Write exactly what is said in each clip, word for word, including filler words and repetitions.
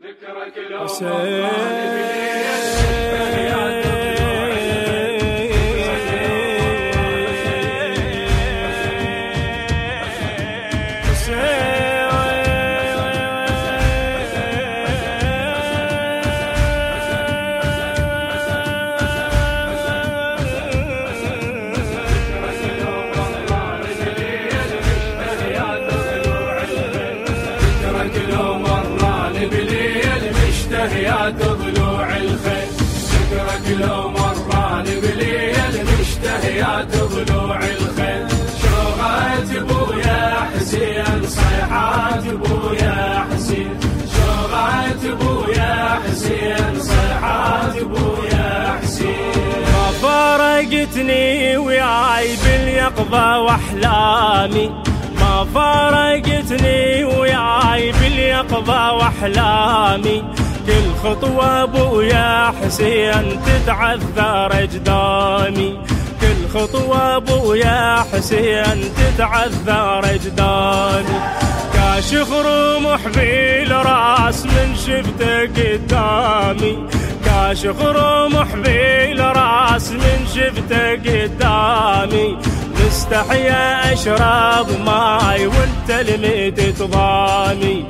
ذكرك لو يا ضلوع الخيل. ذكرك لو مران بليل مشتهيات ضلوع الخيل. شوغات ابويا حسين صيحات ابويا حسين. شوغات ابويا حسين صيحات ابويا حسين. ما فارقتني وياي باليقظة واحلامي. ما فارقتني وياي باليقظة واحلامي. كل خطوة ابويا حسين تتعذر اجدامي. كل خطوة ابويا حسين تتعذر اجدامي. كاشخ رمح بالراس من شفته قدامي. كاشخ رمح بالراس من شفته قدامي. مستحيا اشرب ماي وانت لميت ضامي.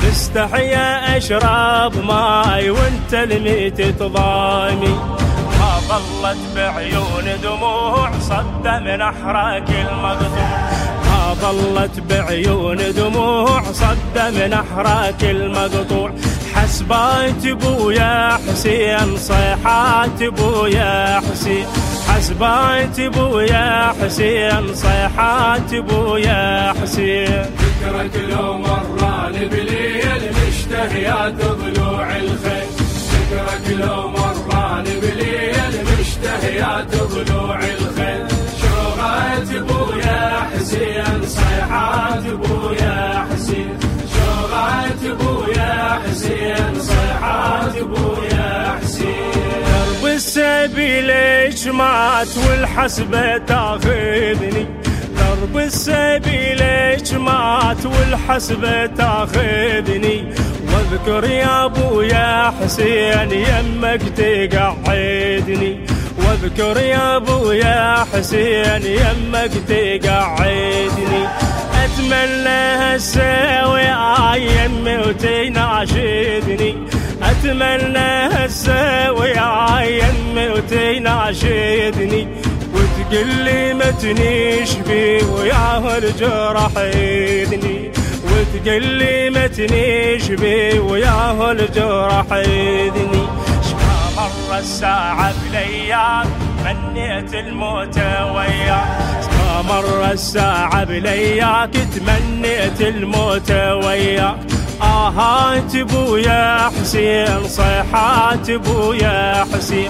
مستحيا اشرب ماي وانت لميت ضامي. ما ظلت بعيون دموع صد من احراك المقطوع. ما ظلت بعيون دموع صد من احراك المقطوع. حسبات ابويا حسين صيحات ابويا حسين. حسبات ابويا حسين صيحات ابويا حسين. ذكرك لو مران بليل مشتهيات ضلوع الخيل. ذكرك لو مران بليل مشتهيات ضلوع الخيل. شوغات ابويا حسين صيحات ابويا حسين. شوغات ابويا حسين صيحات ابويا حسين. درب السبيل اجمعت والحسبة تاخذني. درب السبيل اجمعت والحسبة تاخذني. واذكر يا ابويا حسين يمك تقعدني. واذكر يا ابويا حسين يمك تقعدني. اتمنى هسه ويا يمي وتناشدني. اتمنى هسه ويا يمي وتناشدني. وتقلي ما تنيش بي وياه الجرح يدني. وتقلي ما تنيش بي وياه الجرح يدني. شما مر الساعة بلياك تمنيت الموت وياك. ما مر الساعة بلياك تمنيت الموت وياك. آهات ابويا حسين صيحات ابويا حسين.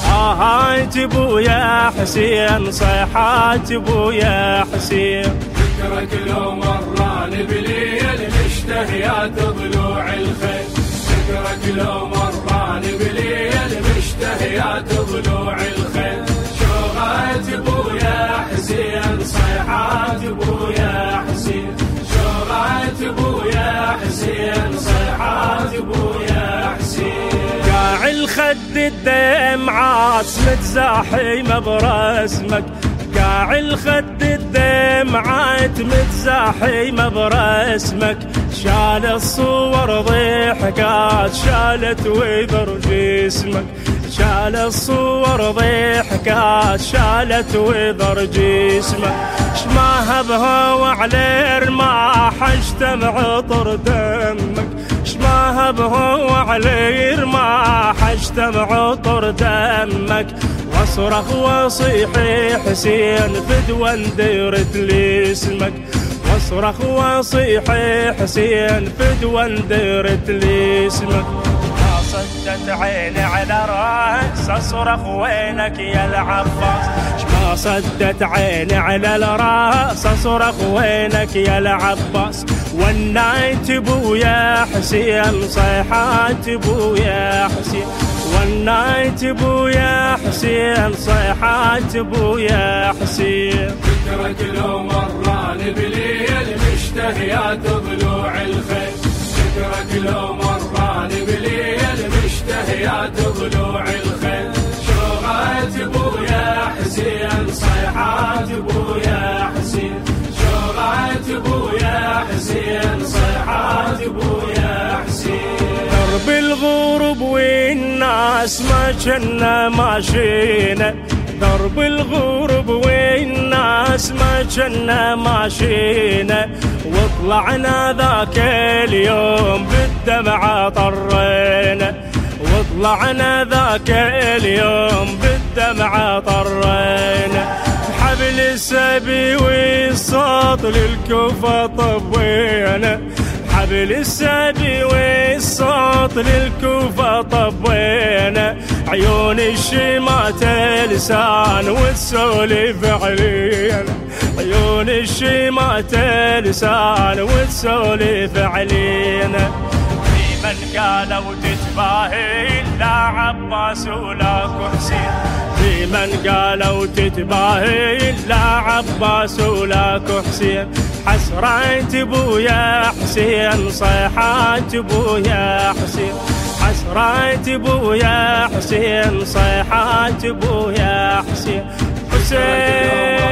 آهات ابويا حسين صيحات ابويا حسين. ذكرك لو مران بليل مشتهيات ضلوع الخيل. ذكرك لو مران بليل مشتهيات ضلوع الخيل. شوغات ابويا حسين صيحات ابويا حسين. شوغات ابويا حسين صيحات ابويا حسين. قاع الخد الدمعات متزاحمة برسمك. قاع الخد الدمعات متزاحمة برسمك. شال الصور ضحكات شالت ويذر جسمك. شال الصور ضحكات شالت ويذر جسمك. شماها بهوى على رماح اجتمع عطر دمك. شماها بهوى على رماح اجتمع عطر دمك. واصرخ واصيح حسين فدوى نديرت لاسمك. واصرخ واصيح حسين فدوى نديرت لاسمك. ما صدت عيني على راس اصرخ وينك يا العباس. ما صدت عيني على الراس اصرخ وينك يا العباس. ونايت ابويا حسين صيحات ابويا حسين. ونايت ابويا حسين صيحات ابويا حسين. ذكرك لو مران بليل مشتهيات ضلوع الخيل. ذكرك لو مران بليل طلوع الخيل، شوغات ابويا حسين، صيحات ابويا حسين، شوغات ابويا حسين، صيحات ابويا حسين. درب الغروب والناس ما كنا ماشينا، درب الغروب والناس ما كنا ماشينا، وطلعنا ذاك اليوم بالدمعة طرينا، وطلعنا ذاك اليوم بالدمعة طرينا. حبل السبي والصوت للكوفة طبينا، حبل السبي والصوت للكوفة طبينا، عيون الشمات لسان وتسولف علينا، عيون الشمات لسان وتسولف علينا. في من قالوا تتباهي لا عباس ولا حسين، في من قالوا تتباهي لا عباس ولا حسين، حسرات ابويا حسين، صيحات ابويا حسين، حسرات ابويا حسين، صيحات ابويا حسين. حسين